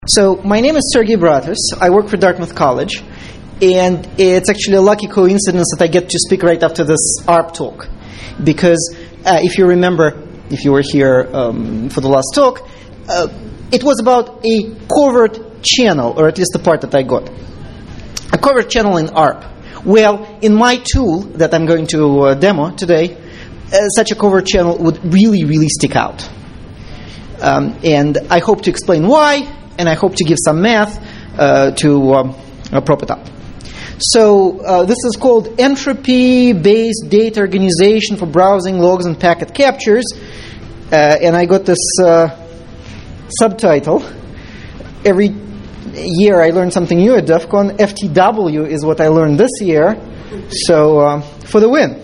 So, my name is Sergey Bratus. I work for Dartmouth College, and it's actually a lucky coincidence that I get to speak right after this ARP talk. Because if you remember, if you were here for the last talk, it was about a covert channel, or at least the part that I got. A covert channel in ARP. Well, in my tool that I'm going to demo today, such a covert channel would really, really stick out. And I hope to explain why, and I hope to give some math to prop it up. So this is called Entropy-Based Data Organization for Browsing Logs and Packet Captures. And I got this subtitle. Every year I learn something new at DEF CON. FTW is what I learned this year. So for the win.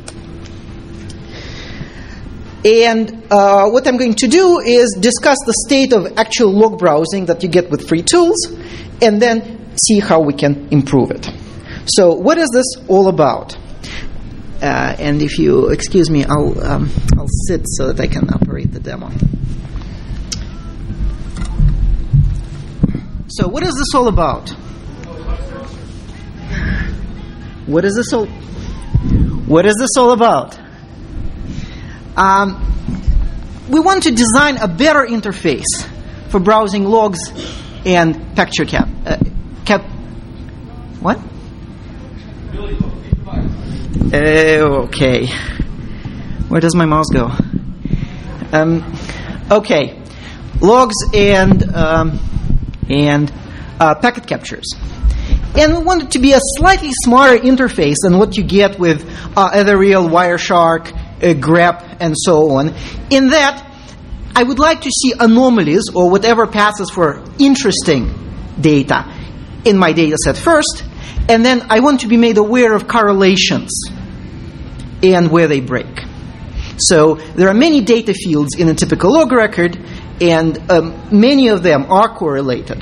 And what I'm going to do is discuss the state of actual log browsing that you get with free tools, and then see how we can improve it. So what is this all about? And if you excuse me, I'll sit so that I can operate the demo. So what is this all about? What is this all about? We want to design a better interface for browsing logs and picture what? Okay. Where does my mouse go? Okay. Logs and packet captures. And we want it to be a slightly smarter interface than what you get with Ethereal, Wireshark, grep, and so on. In that, I would like to see anomalies or whatever passes for interesting data in my data set first, and then I want to be made aware of correlations and where they break. So there are many data fields in a typical log record, and many of them are correlated.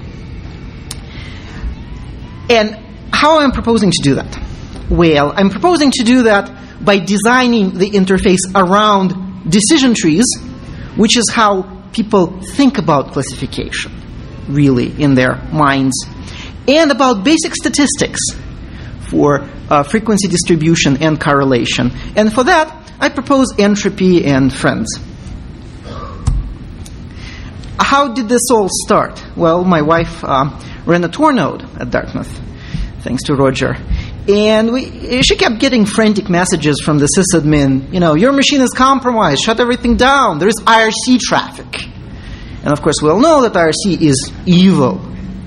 And how am I proposing to do that? Well, I'm proposing to do that by designing the interface around decision trees, which is how people think about classification, really, in their minds, and about basic statistics for frequency distribution and correlation. And for that, I propose entropy and friends. How did this all start? Well, my wife ran a Tor node at Dartmouth, thanks to Roger. And she kept getting frantic messages from the sysadmin. Your machine is compromised. Shut everything down. There is IRC traffic. And of course, we all know that IRC is evil.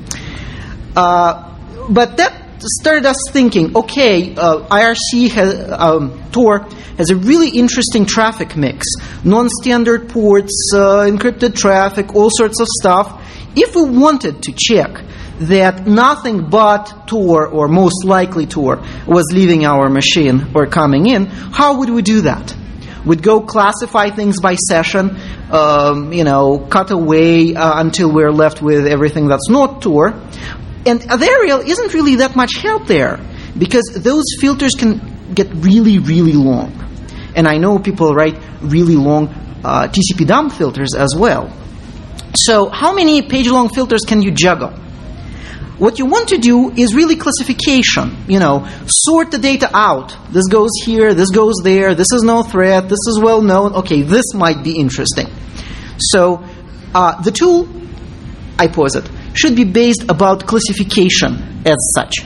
But that started us thinking, okay, IRC Tor has a really interesting traffic mix. Non-standard ports, encrypted traffic, all sorts of stuff. If we wanted to check that nothing but Tor, or most likely Tor, was leaving our machine or coming in, how would we do that? We'd go classify things by session, cut away until we're left with everything that's not Tor. And Ethereal isn't really that much help there, because those filters can get really, really long. And I know people write really long TCP dump filters as well. So how many page-long filters can you juggle? What you want to do is really classification. Sort the data out. This goes here, this goes there, this is no threat, this is well known. Okay, this might be interesting. So the tool, I posit, should be based about classification as such.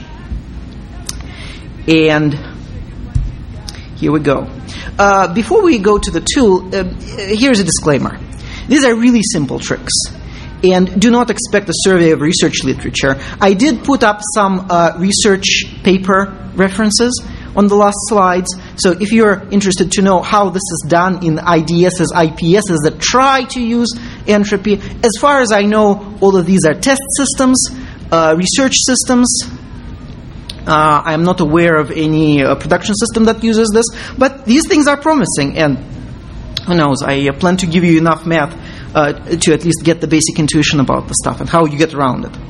And here we go. Before we go to the tool, here's a disclaimer. These are really simple tricks. And do not expect a survey of research literature. I did put up some research paper references on the last slides. So if you're interested to know how this is done in IDSs, IPSs that try to use entropy, as far as I know, all of these are test systems, research systems. I'm not aware of any production system that uses this, but these things are promising. And who knows, I plan to give you enough math to at least get the basic intuition about the stuff and how you get around it.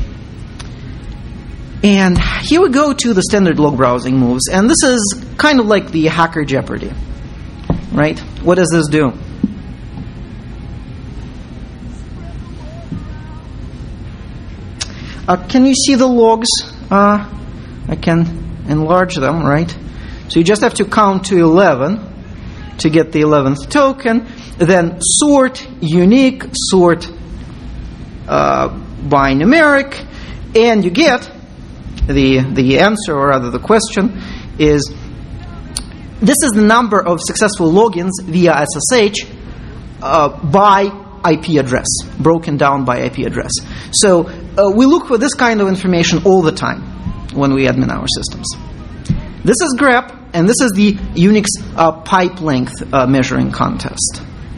And here we go to the standard log browsing moves. And this is kind of like the hacker Jeopardy, right? What does this do? Can you see the logs? I can enlarge them, right? So you just have to count to 11 to get the 11th token. Then sort unique, sort by numeric, and you get the answer, or rather the question is, this is the number of successful logins via SSH by IP address, broken down by IP address. So we look for this kind of information all the time when we admin our systems. This is grep, and this is the Unix pipe length measuring contest.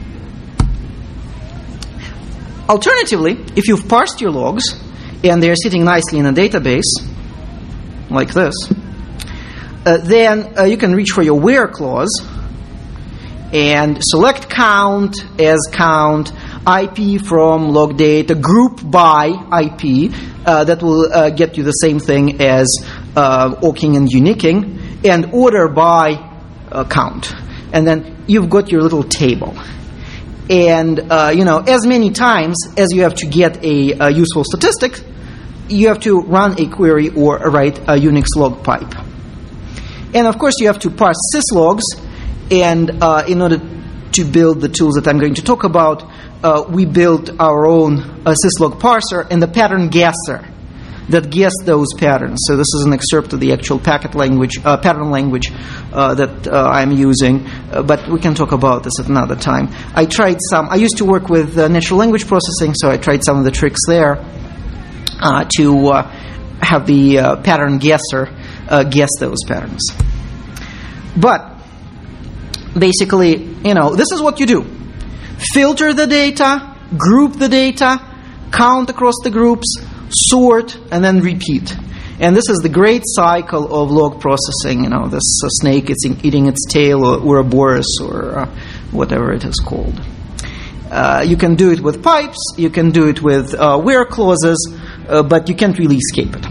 Alternatively, if you've parsed your logs and they're sitting nicely in a database, like this, then you can reach for your where clause and select count as count, IP from log data, group by IP. That will get you the same thing as awking and uniquing, and order by count. And then you've got your little table. And, as many times as you have to get a useful statistic, you have to run a query or write a Unix log pipe. And, of course, you have to parse syslogs. And in order to build the tools that I'm going to talk about, we built our own syslog parser and the pattern guesser that guessed those patterns. So this is an excerpt of the actual pattern language that I'm using, but we can talk about this at another time. I used to work with natural language processing, so I tried some of the tricks there to have the pattern guesser guess those patterns. But basically, this is what you do. Filter the data, group the data, count across the groups, sort, and then repeat. And this is the great cycle of log processing. This snake is eating its tail, or Ouroboros, or whatever it is called. You can do it with pipes, you can do it with where clauses, but you can't really escape it.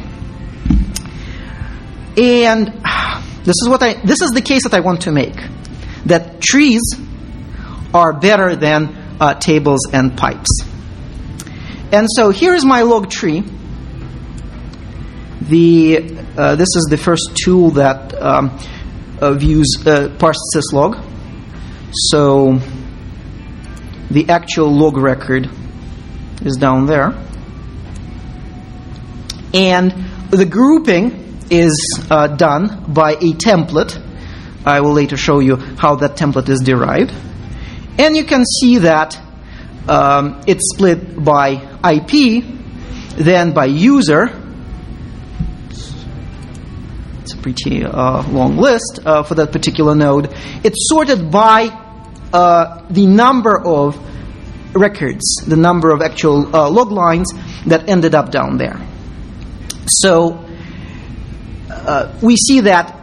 And this is the case that I want to make, that trees are better than tables and pipes. And so here is my log tree. This is the first tool that views parsed syslog. So the actual log record is down there. And the grouping is done by a template. I will later show you how that template is derived. And you can see that it's split by IP, then by user. It's a pretty long list for that particular node. It's sorted by the number of records, the number of actual log lines that ended up down there. So we see that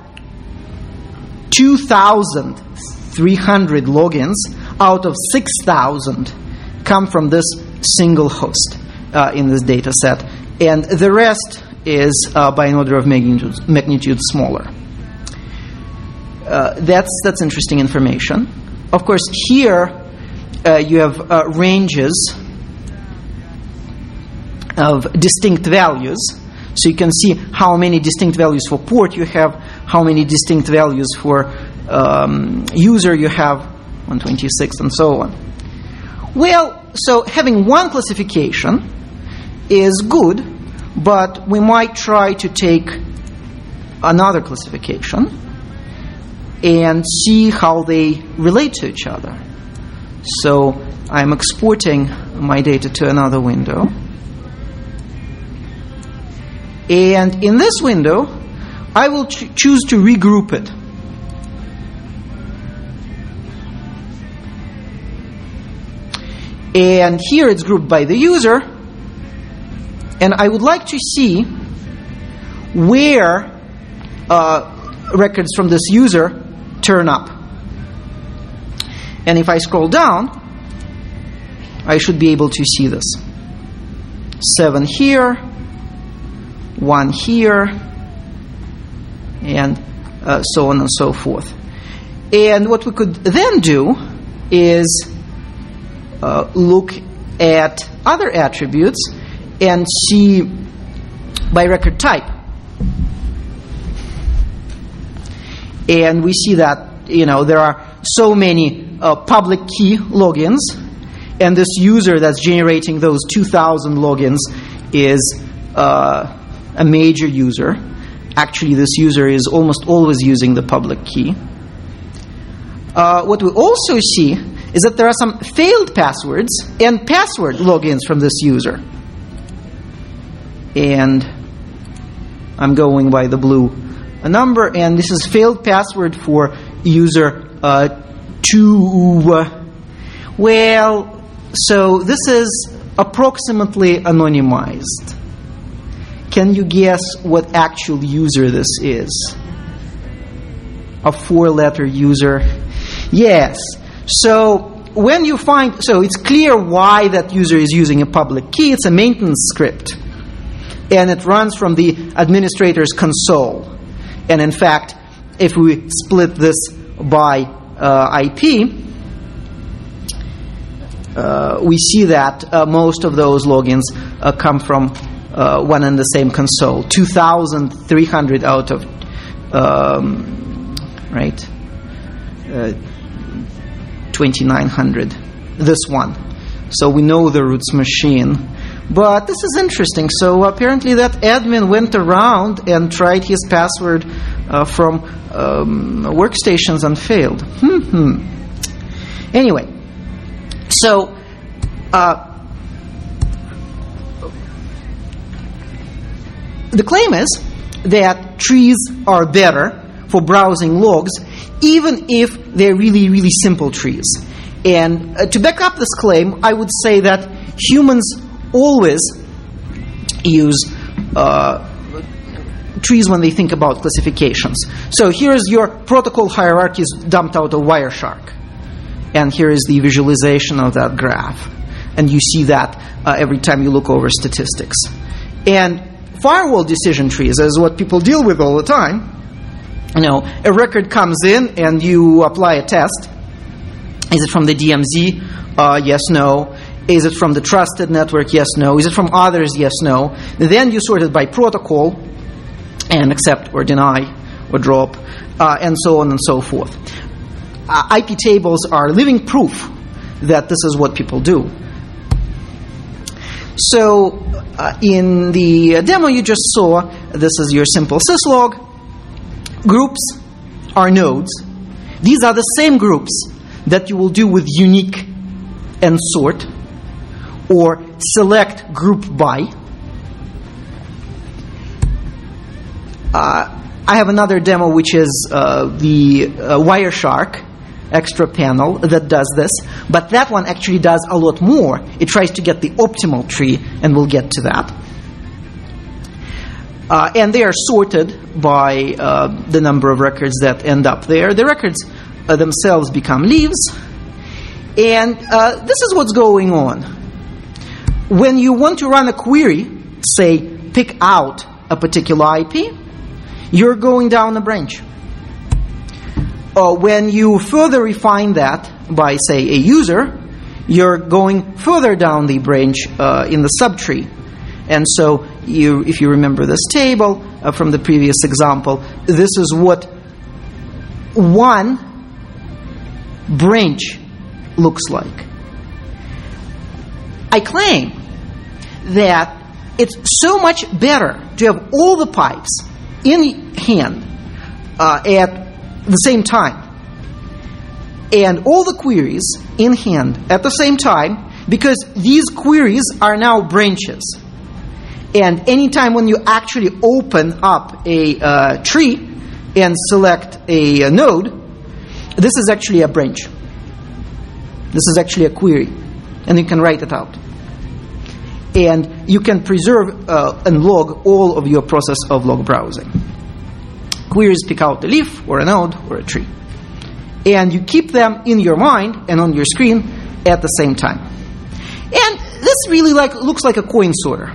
2,300 logins out of 6,000 come from this single host in this data set, and the rest is by an order of magnitude smaller. That's interesting information. Of course, here you have ranges of distinct values, so you can see how many distinct values for port you have, how many distinct values for user you have, 126, and so on. Well, so having one classification is good, but we might try to take another classification and see how they relate to each other. So I'm exporting my data to another window. And in this window, I will choose to regroup it. And here it's grouped by the user. And I would like to see where records from this user turn up. And if I scroll down, I should be able to see this. 7 here, 1 here, and so on and so forth. And what we could then do is look at other attributes and see by record type. And we see that, there are so many public key logins, and this user that's generating those 2,000 logins is a major user. Actually, this user is almost always using the public key. What we also see is that there are some failed passwords and password logins from this user. And I'm going by the blue number, and this is failed password for user 2. Well, so this is approximately anonymized. Can you guess what actual user this is? A 4-letter user? Yes. So when you find, so it's clear why that user is using a public key. It's a maintenance script, and it runs from the administrator's console. And in fact, if we split this by IP, we see that most of those logins come from one and the same console. 2,300 out of 2,900. This one. So we know the roots machine. But this is interesting. So apparently that admin went around and tried his password from workstations and failed. Anyway, so the claim is that trees are better for browsing logs, even if they're really, really simple trees. And to back up this claim, I would say that humans always use trees when they think about classifications. So here's your protocol hierarchies dumped out of Wireshark. And here is the visualization of that graph. And you see that every time you look over statistics. And firewall decision trees is what people deal with all the time. A record comes in and you apply a test. Is it from the DMZ? Yes, no. Is it from the trusted network? Yes, no. Is it from others? Yes, no. Then you sort it by protocol and accept or deny or drop, and so on and so forth. IP tables are living proof that this is what people do. So in the demo you just saw, this is your simple syslog. Groups are nodes. These are the same groups that you will do with unique and sort, or select group by. I have another demo which is the Wireshark extra panel that does this, but that one actually does a lot more. It tries to get the optimal tree, and we'll get to that. And they are sorted by the number of records that end up there. The records themselves become leaves, and this is what's going on. When you want to run a query, say pick out a particular IP, you're going down a branch. When you further refine that by, say, a user, you're going further down the branch in the subtree. And so, if you remember this table from the previous example, this is what one branch looks like. I claim that it's so much better to have all the pipes in hand at the same time, and all the queries in hand at the same time, because these queries are now branches. And anytime when you actually open up a tree and select a node, this is actually a branch. This is actually a query, and you can write it out. And you can preserve and log all of your process of log browsing. Queries pick out a leaf or a node or a tree. And you keep them in your mind and on your screen at the same time. And this really looks like a coin sorter.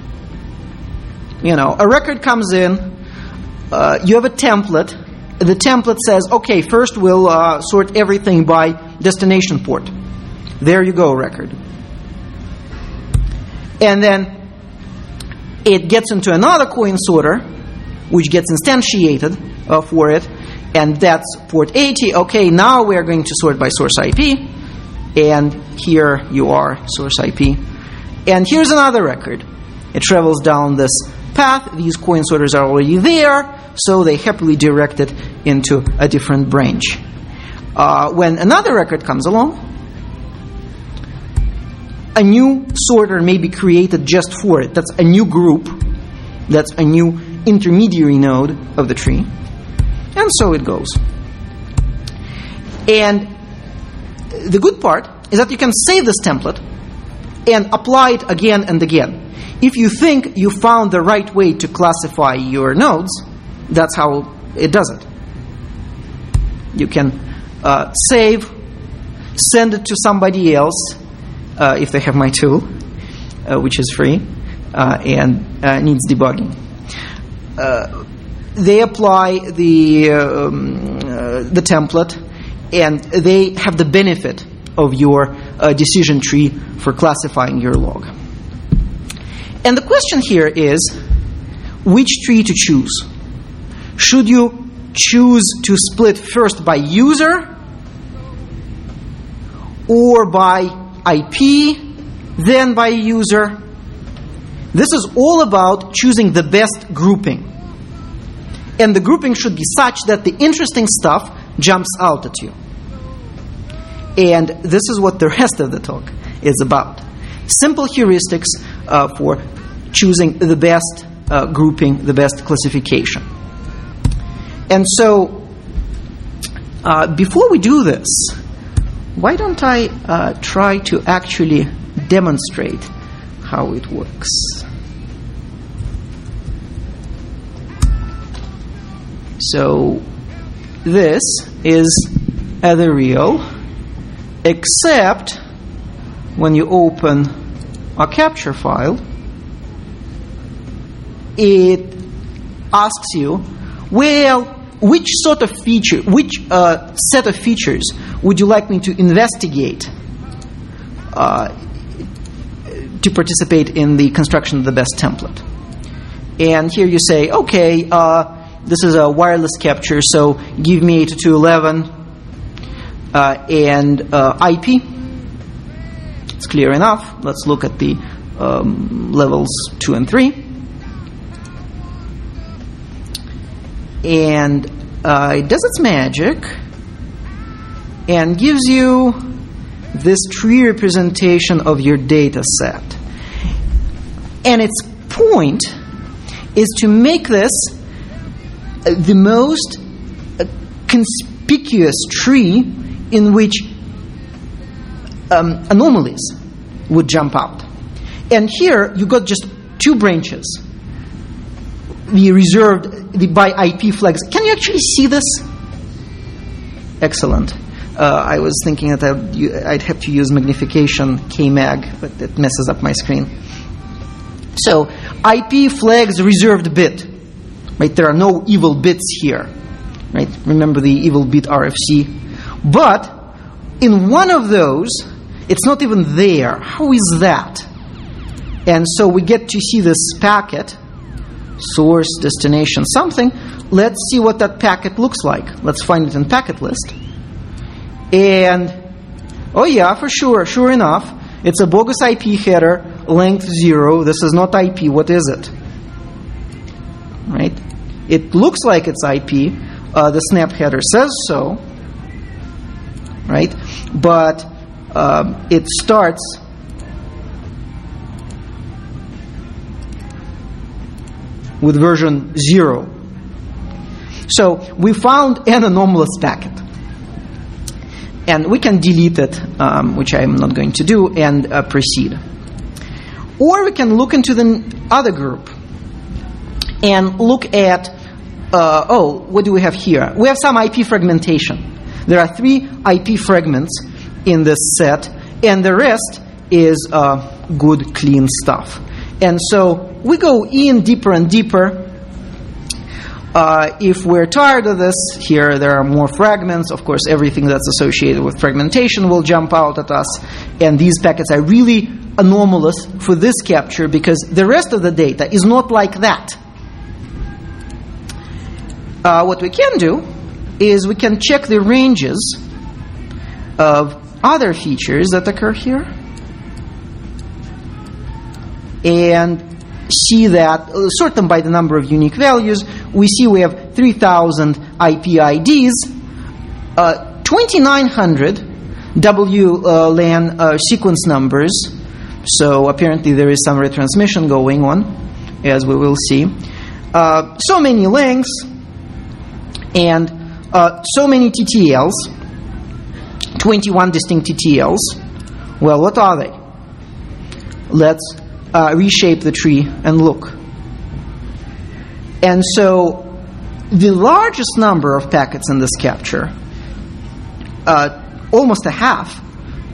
A record comes in, you have a template. The template says, okay, first we'll sort everything by destination port. There you go, record. And then It gets into another coin sorter, which gets instantiated for it, and that's port 80. Okay, now we are going to sort by source IP, and here you are, source IP. And here's another record. It travels down this path. These coin sorters are already there, so they happily direct it into a different branch. When another record comes along, a new sorter may be created just for it. That's a new group. That's a new intermediary node of the tree. And so it goes. And the good part is that you can save this template and apply it again and again. If you think you found the right way to classify your nodes, that's how it does it. You can save, send it to somebody else, if they have my tool, which is free and needs debugging. They apply the template, and they have the benefit of your decision tree for classifying your log. And the question here is, which tree to choose? Should you choose to split first by user or by IP, then by user? This is all about choosing the best grouping. And the grouping should be such that the interesting stuff jumps out at you. And this is what the rest of the talk is about. Simple heuristics for choosing the best grouping, the best classification. And so, before we do this, why don't I try to actually demonstrate how it works? So, this is Ethereal, except when you open a capture file, it asks you, well, which sort of feature, which set of features would you like me to investigate to participate in the construction of the best template? And here you say, okay, this is a wireless capture, so give me 802.11 and IP. It's clear enough. Let's look at the levels 2 and 3. And it does its magic and gives you this tree representation of your data set. And its point is to make this the most conspicuous tree in which anomalies would jump out. And here you got just 2 branches. The reserved, the by IP flags. Can you actually see this? Excellent. I was thinking that I'd have to use magnification KMag, but it messes up my screen. So, IP flags reserved bit. Right? There are no evil bits here. Right? Remember the evil bit RFC. But in one of those, it's not even there. How is that? And so we get to see this packet, source, destination, something. Let's see what that packet looks like. Let's find it in packet list. And, oh yeah, for sure, sure enough, it's a bogus IP header, length 0. This is not IP. What is it? Right? It looks like it's IP. The snap header says so. Right? But it starts with version 0. So we found an anomalous packet. And we can delete it, which I am not going to do, and proceed. Or we can look into the other group and look at, what do we have here? We have some IP fragmentation. There are 3 IP fragments in this set, and the rest is good, clean stuff. And so we go in deeper and deeper. If we're tired of this, here there are more fragments. Of course, everything that's associated with fragmentation will jump out at us. And these packets are really anomalous for this capture because the rest of the data is not like that. What we can do is we can check the ranges of other features that occur here and see that, sort them by the number of unique values. We see we have 3,000 IP IDs, 2,900 WLAN sequence numbers. So apparently there is some retransmission going on, as we will see. So many links and so many TTLs, 21 distinct TTLs. Well, what are they? Let's reshape the tree and look. And so the largest number of packets in this capture, almost a half,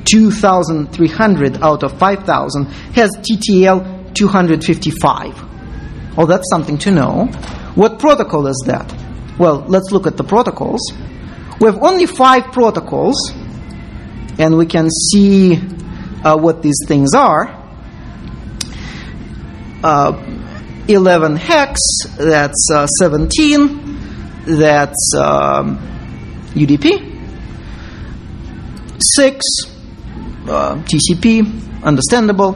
2,300 out of 5,000, has TTL 255. Oh, that's something to know. What protocol is that? Well, let's look at the protocols. We have only 5 protocols, and we can see what these things are. 11 hex, that's 17, that's UDP. 6, TCP, understandable.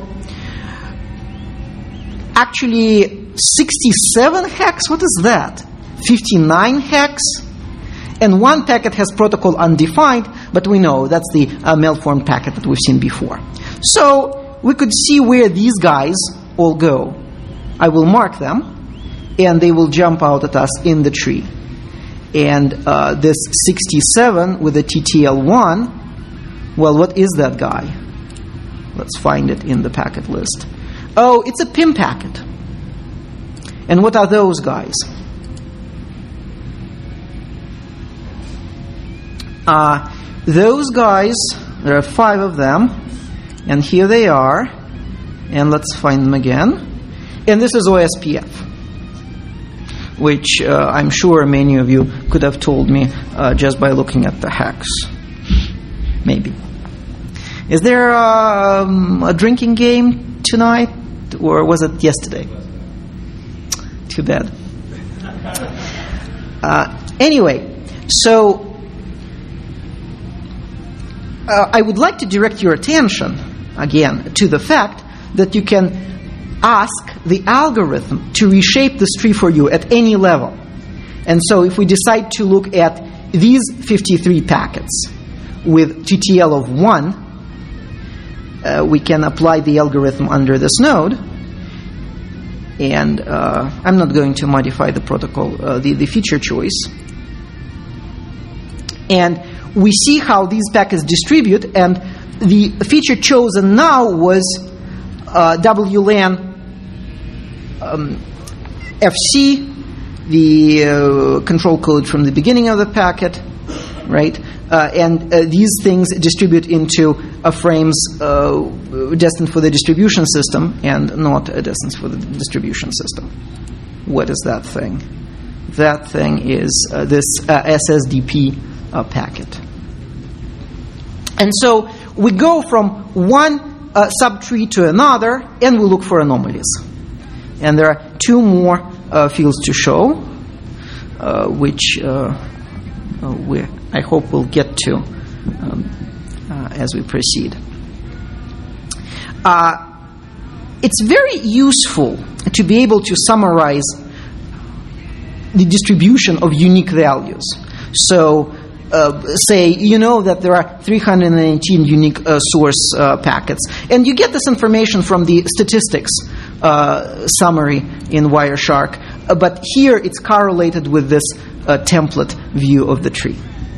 Actually, 67 hex, what is that? 59 hex, and one packet has protocol undefined, but we know that's the malformed packet that we've seen before. So we could see where these guys all go. I will mark them, and they will jump out at us in the tree. And this 67 with the TTL1, well, what is that guy? Let's find it in the packet list. Oh, it's a PIM packet. And what are those guys? Those guys, there are 5 of them, and here they are, and let's find them again. And this is OSPF, which I'm sure many of you could have told me just by looking at the hex. Maybe. Is there a drinking game tonight, or was it yesterday? Too bad. Anyway, so I would like to direct your attention, again, to the fact that you can ask the algorithm to reshape this tree for you at any level. And so if we decide to look at these 53 packets with TTL of 1, we can apply the algorithm under this node. And I'm not going to modify the protocol, the feature choice. And we see how these packets distribute, and the feature chosen now was WLAN FC, the control code from the beginning of the packet, right? And these things distribute into frames destined for the distribution system and not destined for the distribution system. What is that thing? That thing is this SSDP packet. And so we go from one subtree to another, and we look for anomalies. And there are 2 more fields to show, which I hope we'll get to as we proceed. It's very useful to be able to summarize the distribution of unique values. So, say, you know that there are 319 unique source packets, and you get this information from the statistics summary in Wireshark, but here it's correlated with this template view of the tree.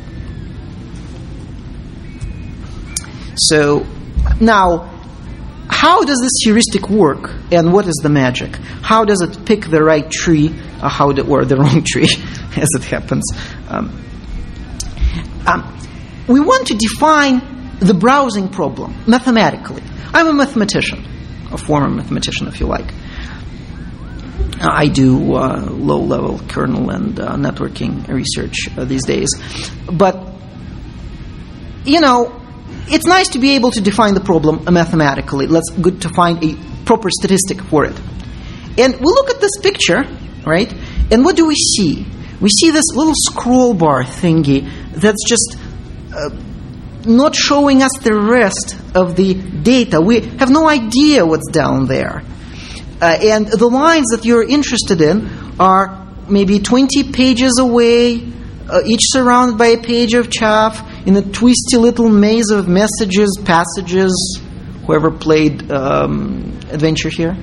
So now, how does this heuristic work, and what is the magic? How does it pick the right tree, or the wrong tree, as it happens? We want to define the browsing problem mathematically. I'm a mathematician, a former mathematician, if you like. I do low-level kernel and networking research these days. But, it's nice to be able to define the problem mathematically. Let's good to find a proper statistic for it. And we look at this picture, right? And what do we see? We see this little scroll bar thingy that's just not showing us the rest of the data. We have no idea what's down there. And the lines that you're interested in are maybe 20 pages away, each surrounded by a page of chaff, in a twisty little maze of messages, passages. Whoever played Adventure here?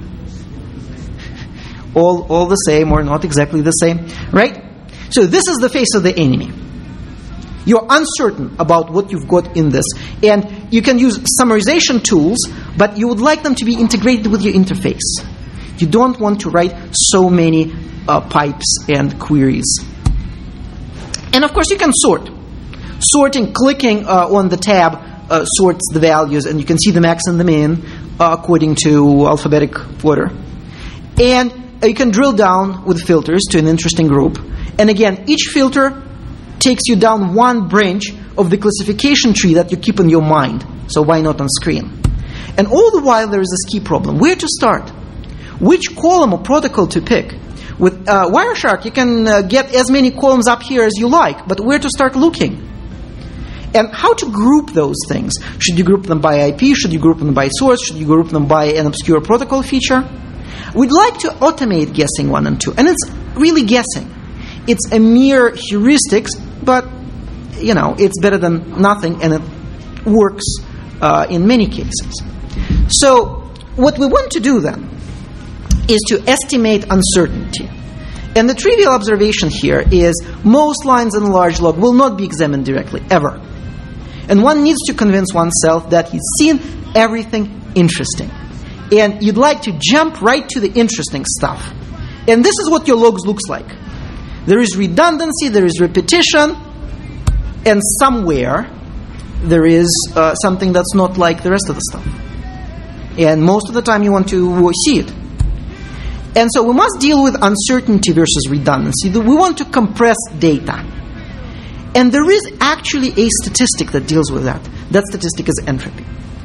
All the same, or not exactly the same, right? So this is the face of the enemy. You're uncertain about what you've got in this. And you can use summarization tools, but you would like them to be integrated with your interface. You don't want to write so many pipes and queries. And of course you can sort. Sorting, clicking on the tab sorts the values, and you can see the max and the min according to alphabetic order. And you can drill down with filters to an interesting group. And again, each filter takes you down one branch of the classification tree that you keep in your mind. So why not on screen? And all the while there is this key problem. Where to start? Which column or protocol to pick? With Wireshark, you can get as many columns up here as you like, but where to start looking? And how to group those things? Should you group them by IP? Should you group them by source? Should you group them by an obscure protocol feature? We'd like to automate guessing 1 and 2. And it's really guessing. It's a mere heuristics, but, it's better than nothing, and it works in many cases. So what we want to do then is to estimate uncertainty. And the trivial observation here is most lines in a large log will not be examined directly, ever. And one needs to convince oneself that he's seen everything interesting. And you'd like to jump right to the interesting stuff. And this is what your logs looks like. There is redundancy, there is repetition, and somewhere there is something that's not like the rest of the stuff. And most of the time you want to see it. And so we must deal with uncertainty versus redundancy. We want to compress data. And there is actually a statistic that deals with that. That statistic is entropy.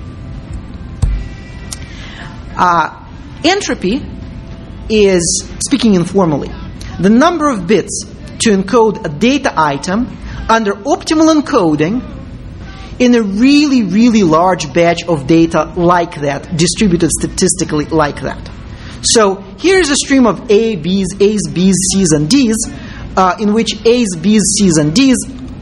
Entropy is, speaking informally, the number of bits to encode a data item under optimal encoding in a really, really large batch of data like that, distributed statistically like that. So here's a stream of A's, B's, C's, and D's, in which A's, B's, C's, and D's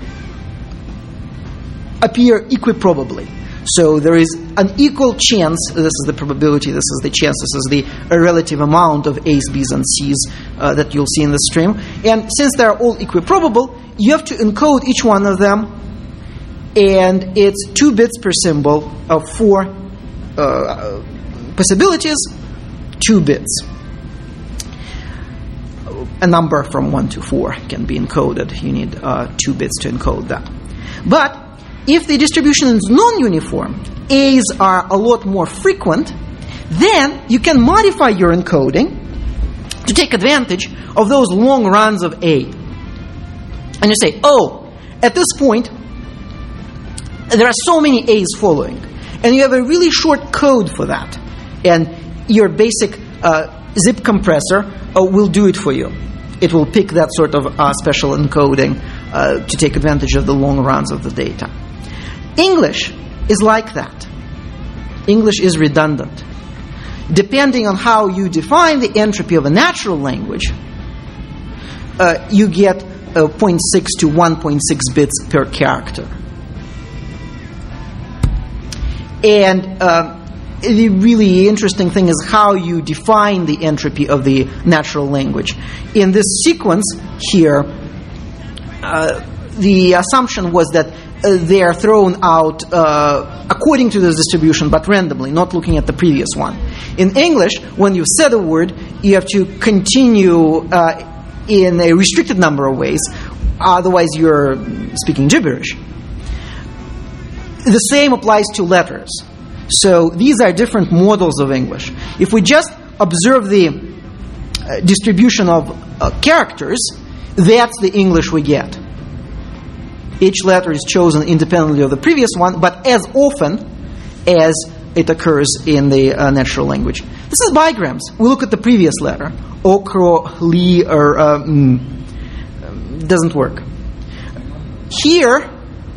appear equiprobably. So there is an equal chance, this is the probability, this is the chance, this is the relative amount of A's, B's, and C's that you'll see in the stream. And since they're all equiprobable, you have to encode each one of them, and it's 2 bits per symbol of 4 possibilities, 2 bits. A number from 1 to 4 can be encoded. You need 2 bits to encode that. But if the distribution is non-uniform, A's are a lot more frequent, then you can modify your encoding to take advantage of those long runs of A. And you say, at this point, there are so many A's following. And you have a really short code for that. And your basic zip compressor will do it for you. It will pick that sort of special encoding to take advantage of the long runs of the data. English is like that. English is redundant. Depending on how you define the entropy of a natural language, you get 0.6 to 1.6 bits per character. And the really interesting thing is how you define the entropy of the natural language. In this sequence here, the assumption was that they are thrown out according to this distribution, but randomly, not looking at the previous one. In English, when you've said a word, you have to continue in a restricted number of ways, otherwise you're speaking gibberish. The same applies to letters. So these are different models of English. If we just observe the distribution of characters, that's the English we get. Each letter is chosen independently of the previous one, but as often as it occurs in the natural language. This is bigrams. We look at the previous letter. Okro, li, or doesn't work. Here,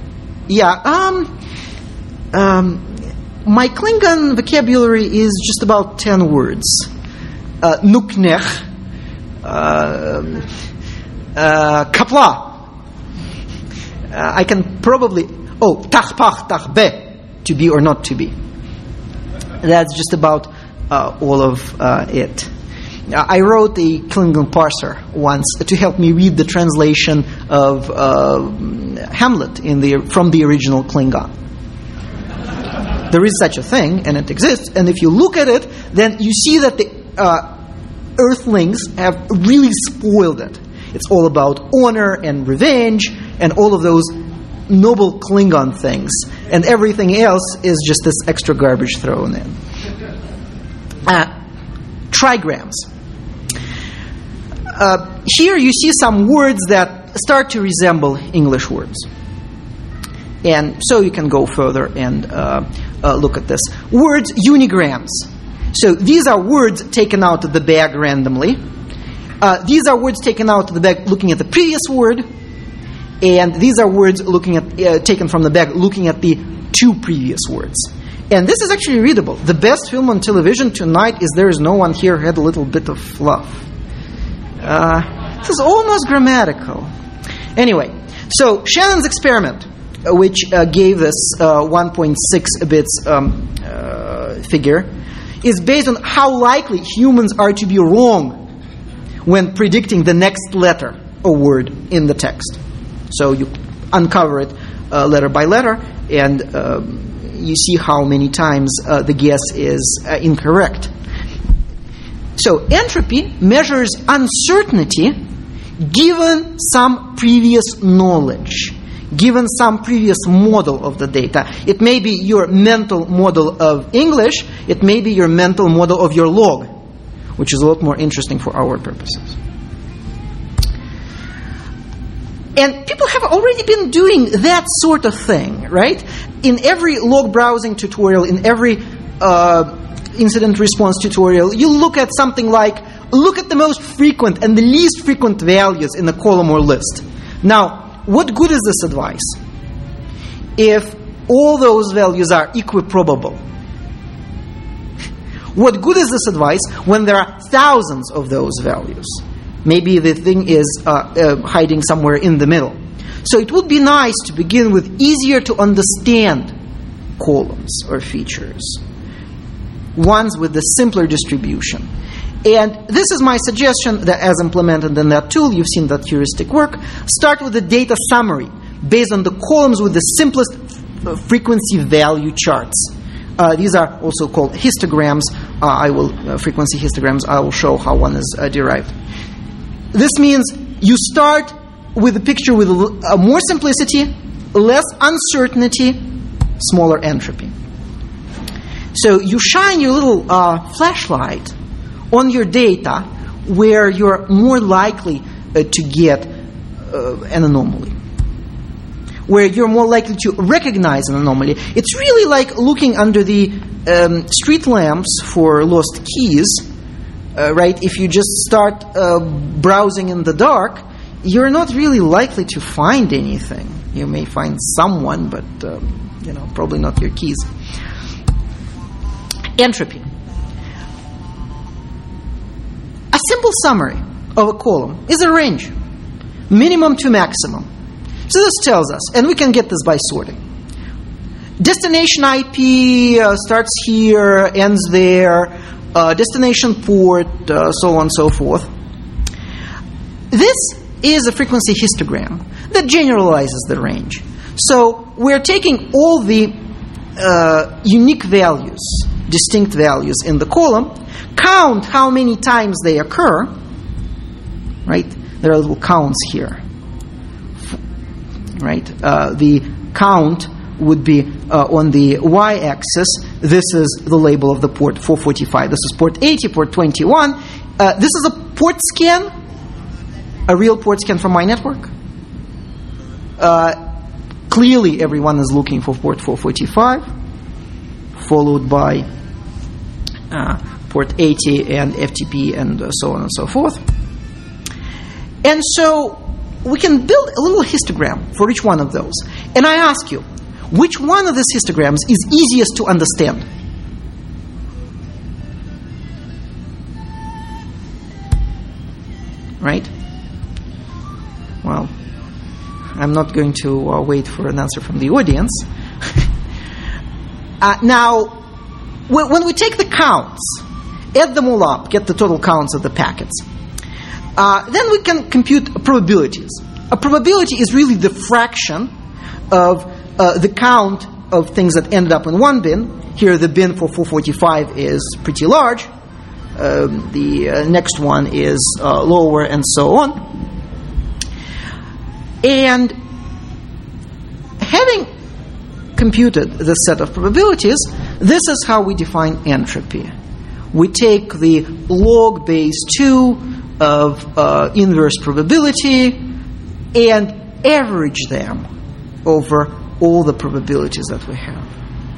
my Klingon vocabulary is just about 10 words. Nuknech, kapla. I can probably... tachpach, tachbe, to be or not to be. That's just about all of it. I wrote a Klingon parser once to help me read the translation of Hamlet from the original Klingon. There is such a thing, and it exists, and if you look at it, then you see that the Earthlings have really spoiled it. It's all about honor and revenge and all of those noble Klingon things, and everything else is just this extra garbage thrown in. Trigrams. Here you see some words that start to resemble English words. And so you can go further and look at this. Words, unigrams. So these are words taken out of the bag randomly. These are words taken out of the bag looking at the previous word. And these are words taken from the bag looking at the two previous words. And this is actually readable. The best film on television tonight is There Is No One Here Had a Little Bit of Fluff. This is almost grammatical. Anyway, so Shannon's experiment, which gave this 1.6 bits figure, is based on how likely humans are to be wrong when predicting the next letter or word in the text. So you uncover it letter by letter, and you see how many times the guess is incorrect. So entropy measures uncertainty given some previous knowledge, given some previous model of the data. It may be your mental model of English, it may be your mental model of your log, which is a lot more interesting for our purposes. And people have already been doing that sort of thing, right? In every log browsing tutorial, in every incident response tutorial, you look at something like, look at the most frequent and the least frequent values in a column or list. Now, what good is this advice if all those values are equiprobable? What good is this advice when there are thousands of those values? Maybe the thing is hiding somewhere in the middle. So it would be nice to begin with easier to understand columns or features, ones with the simpler distribution. And this is my suggestion that as implemented in that tool, you've seen that heuristic work, start with a data summary based on the columns with the simplest frequency value charts. These are also called histograms. Frequency histograms. I will show how one is derived. This means you start with a picture with more simplicity, less uncertainty, smaller entropy. So you shine your little flashlight on your data where you're more likely to get an anomaly, where you're more likely to recognize an anomaly. It's really like looking under the street lamps for lost keys. Right? If you just start browsing in the dark, you're not really likely to find anything. You may find someone, but probably not your keys. Entropy. A simple summary of a column is a range, minimum to maximum. So this tells us, and we can get this by sorting. Destination IP starts here, ends there. Destination port, so on and so forth. This is a frequency histogram that generalizes the range. So we're taking all the unique values, distinct values in the column, count how many times they occur, right? There are little counts here, right? The count would be on the y-axis. This is the label of the port 445. This is port 80, port 21. This is a port scan, a real port scan from my network. clearly everyone is looking for port 445, followed by port 80 and FTP and so on and so forth. And so we can build a little histogram for each one of those. And I ask you, which one of these histograms is easiest to understand? Right? Well, I'm not going to wait for an answer from the audience. Now, when we take the counts, add them all up, get the total counts of the packets, then we can compute probabilities. A probability is really the fraction of the count of things that ended up in one bin. Here the bin for 445 is pretty large. The next one is lower, and so on. And having computed this set of probabilities, this is how we define entropy. We take the log base 2 of inverse probability and average them over all the probabilities that we have.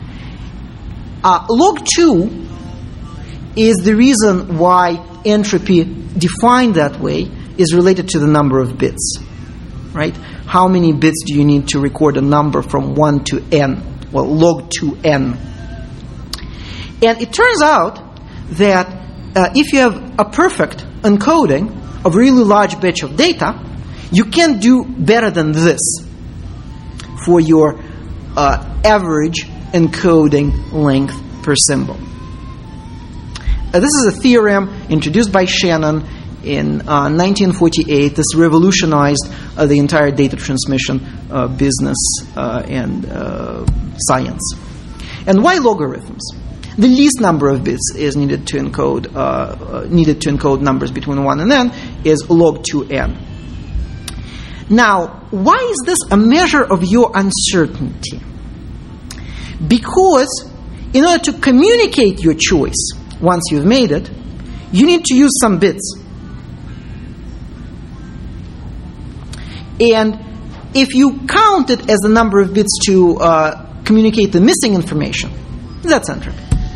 Log 2 is the reason why entropy defined that way is related to the number of bits. Right? How many bits do you need to record a number from 1 to n? Well, log 2n. And it turns out that if you have a perfect encoding of a really large batch of data, you can do better than this for your average encoding length per symbol. This is a theorem introduced by Shannon in 1948. This revolutionized the entire data transmission business and science. And why logarithms? The least number of bits is needed to encode numbers between 1 and n is log 2n. Now, why is this a measure of your uncertainty? Because in order to communicate your choice once you've made it, you need to use some bits. And if you count it as the number of bits to communicate the missing information, that's entropy.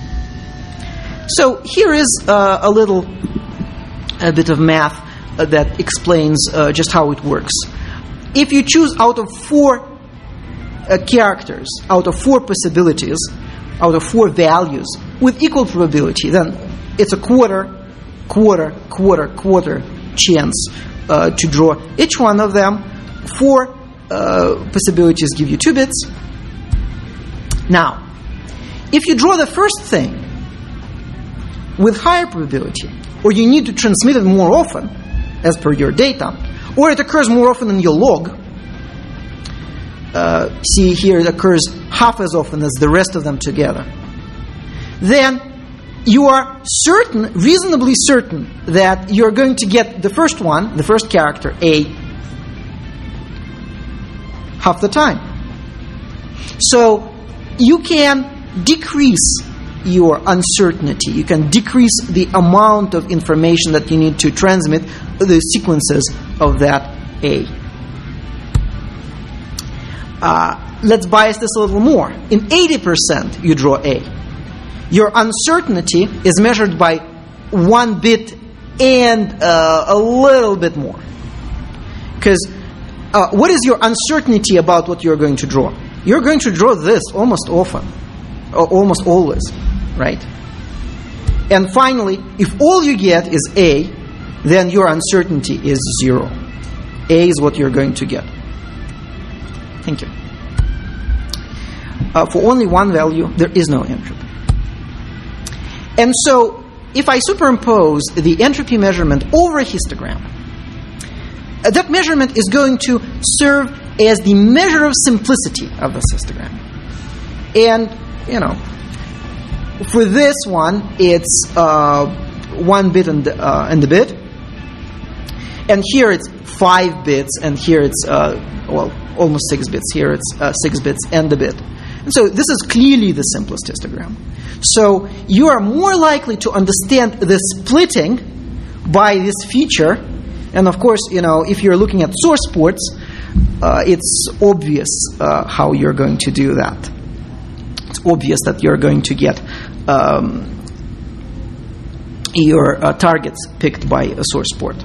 So here is a bit of math that explains just how it works. If you choose out of 4 characters, out of 4 possibilities, out of 4 values with equal probability, then it's a quarter chance to draw each one of them. 4 possibilities give you 2 bits. Now, if you draw the first thing with higher probability, or you need to transmit it more often, as per your data, or it occurs more often in your log, see here it occurs half as often as the rest of them together, then you are certain, reasonably certain, that you're going to get the first one, the first character, A, half the time. So you can decrease your uncertainty. You can decrease the amount of information that you need to transmit the sequences of that A. Let's bias this a little more. In 80% you draw A. Your uncertainty is measured by 1 bit and a little bit more. Because what is your uncertainty about what you're going to draw? You're going to draw this almost often, or almost always, right? And finally, if all you get is A, then your uncertainty is 0. A is what you're going to get. Thank you. For only one value, there is no entropy. And so, if I superimpose the entropy measurement over a histogram, that measurement is going to serve as the measure of simplicity of this histogram. And, for this one, it's 1 bit and a bit. And here it's 5 bits, and here it's, almost 6 bits. Here it's 6 bits and a bit. And so this is clearly the simplest histogram. So you are more likely to understand the splitting by this feature. And of course, if you're looking at source ports, it's obvious how you're going to do that. It's obvious that you're going to get your targets picked by a source port.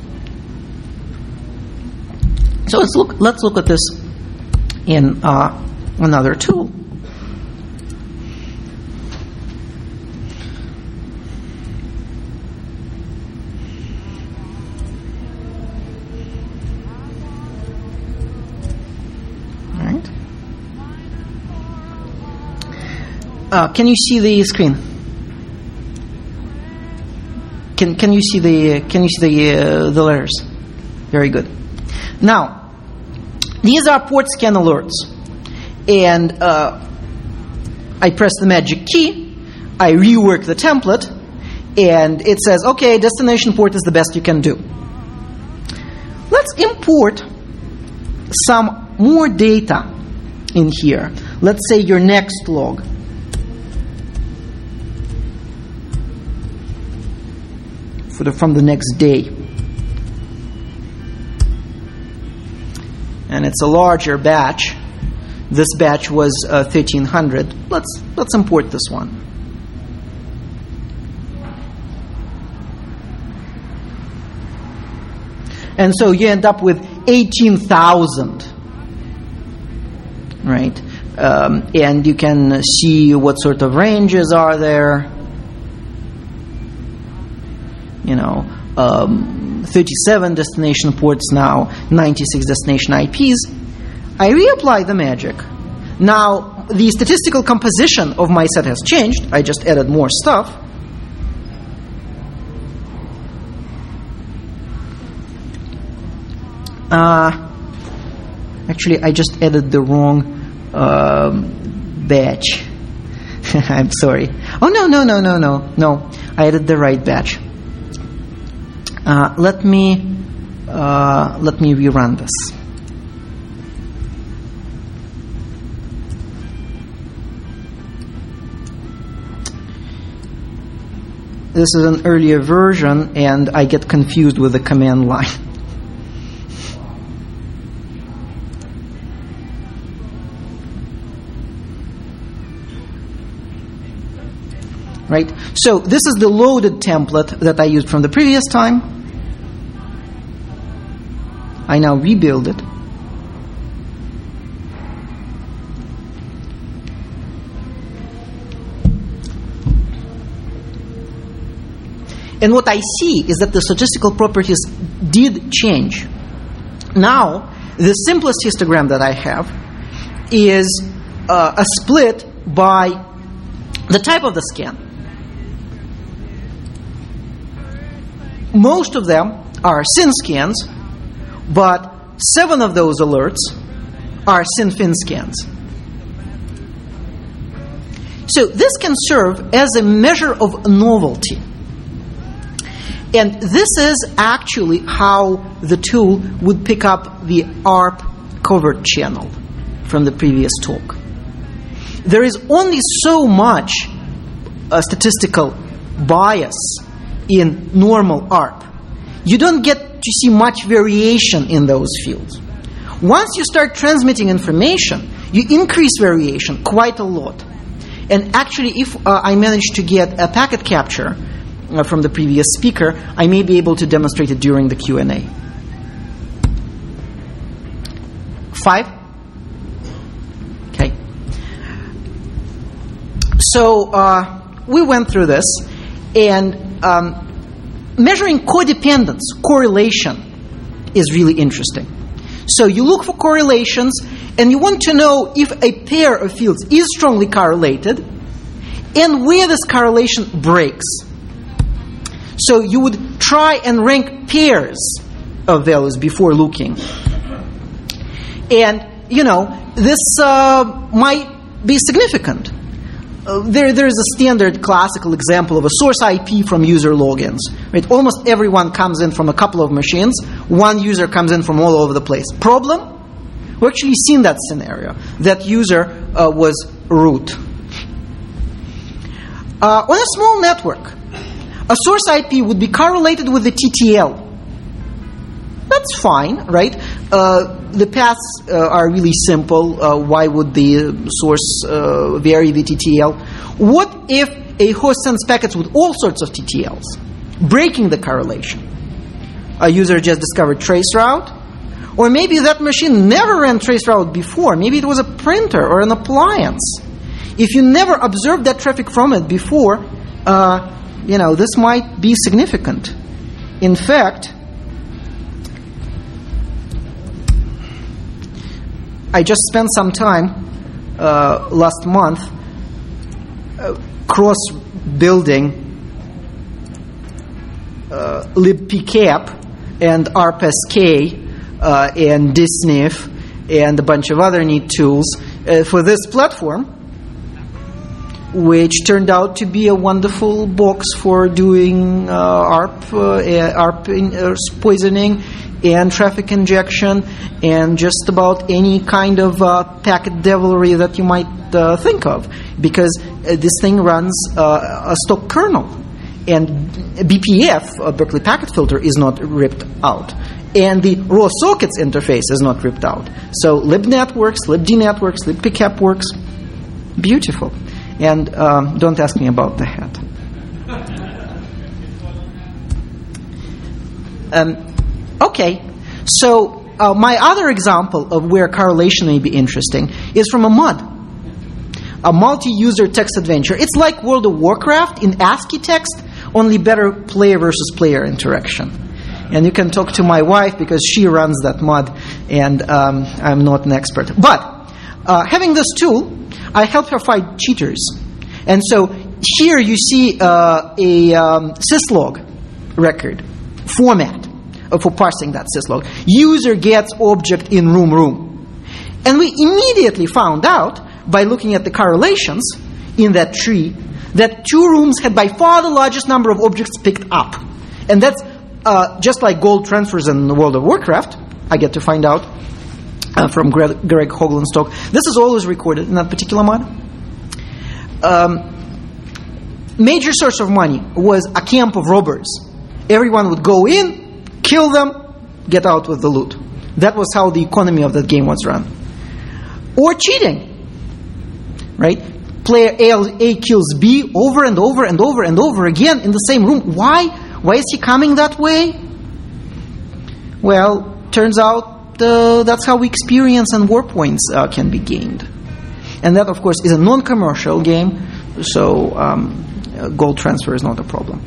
So let's look at this in another tool. Can you see the screen? Can you see the letters? Very good. Now, these are port scan alerts, and I press the magic key. I rework the template, and it says, "Okay, destination port is the best you can do." Let's import some more data in here. Let's say your next log. From the next day, and it's a larger batch. This batch was 1300. Let's import this one. And so you end up with 18,000, right? And you can see what sort of ranges are there. 37 destination ports now, 96 destination IPs. I reapply the magic. Now, the statistical composition of my set has changed. I just added more stuff. Actually, I just added the wrong batch. I'm sorry. Oh, no. I added the right batch. Let me rerun this. This is an earlier version, and I get confused with the command line. Right? So this is the loaded template that I used from the previous time. I now rebuild it. And what I see is that the statistical properties did change. Now, the simplest histogram that I have is a split by the type of the scan. Most of them are SYN scans, but 7 of those alerts are SYN-FIN scans. So this can serve as a measure of novelty. And this is actually how the tool would pick up the ARP covert channel from the previous talk. There is only so much statistical bias in normal ARP. You don't get to see much variation in those fields. Once you start transmitting information, you increase variation quite a lot. And actually, if I manage to get a packet capture from the previous speaker, I may be able to demonstrate it during the Q&A. 5? Okay. So we went through this, and measuring codependence, correlation, is really interesting. So you look for correlations, and you want to know if a pair of fields is strongly correlated, and where this correlation breaks. So you would try and rank pairs of values before looking. And, this might be significant. There's a standard classical example of a source IP from user logins. Right? Almost everyone comes in from a couple of machines. One user comes in from all over the place. Problem? We've actually seen that scenario. That user was root. On a small network, a source IP would be correlated with the TTL. That's fine, right? The paths are really simple. Why would the source vary the TTL? What if a host sends packets with all sorts of TTLs, breaking the correlation? A user just discovered traceroute, or maybe that machine never ran traceroute before. Maybe it was a printer or an appliance. If you never observed that traffic from it before, this might be significant. In fact, I just spent some time last month cross-building libpcap and ARPSK and DSNF and a bunch of other neat tools for this platform, which turned out to be a wonderful box for doing ARP poisoning and traffic injection and just about any kind of packet devilry that you might think of, because this thing runs a stock kernel, and BPF, Berkeley Packet Filter, is not ripped out, and the raw sockets interface is not ripped out. So libnet works, libdnet works, libpcap works. Beautiful. And don't ask me about the hat. Okay, so my other example of where correlation may be interesting is from a MUD, a multi-user text adventure. It's like World of Warcraft in ASCII text, only better player versus player interaction. And you can talk to my wife because she runs that MUD, and I'm not an expert. But having this tool, I help her find cheaters. And so here you see a syslog record format for parsing that syslog. User gets object in room. And we immediately found out by looking at the correlations in that tree that 2 rooms had by far the largest number of objects picked up. And that's just like gold transfers in the World of Warcraft. I get to find out from Greg Hoagland's talk. This is always recorded in that particular mod. Major source of money was a camp of robbers. Everyone would go in, kill them, get out with the loot. That was how the economy of that game was run. Or cheating, right? Player A kills B over and over and over and over again in the same room. Why? Why is he coming that way? Well, turns out that's how experience and war points can be gained. And that, of course, is a non-commercial game, so gold transfer is not a problem.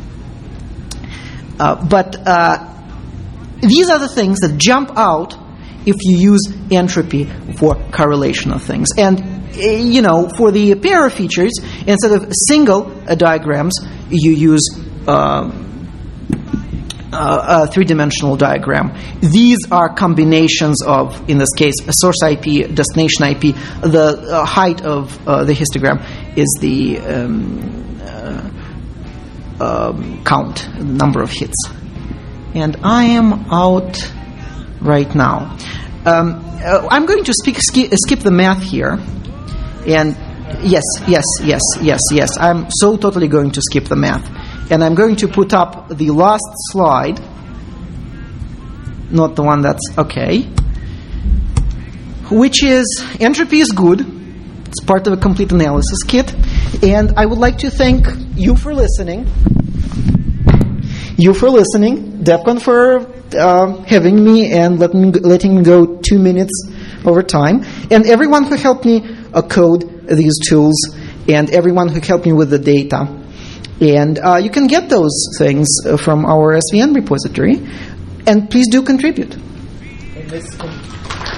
But these are the things that jump out if you use entropy for correlation of things. And, for the pair of features, instead of single diagrams, you use a three-dimensional diagram. These are combinations of, in this case, a source IP, destination IP. The height of the histogram is the count, number of hits. And I am out right now. I'm going to skip the math here. And yes. I'm so totally going to skip the math. And I'm going to put up the last slide, not the one that's okay, which is entropy is good. It's part of a complete analysis kit. And I would like to thank you for listening. DEF CON for having me and letting me go 2 minutes over time. And everyone who helped me code these tools, and everyone who helped me with the data. And you can get those things from our SVN repository. And please do contribute.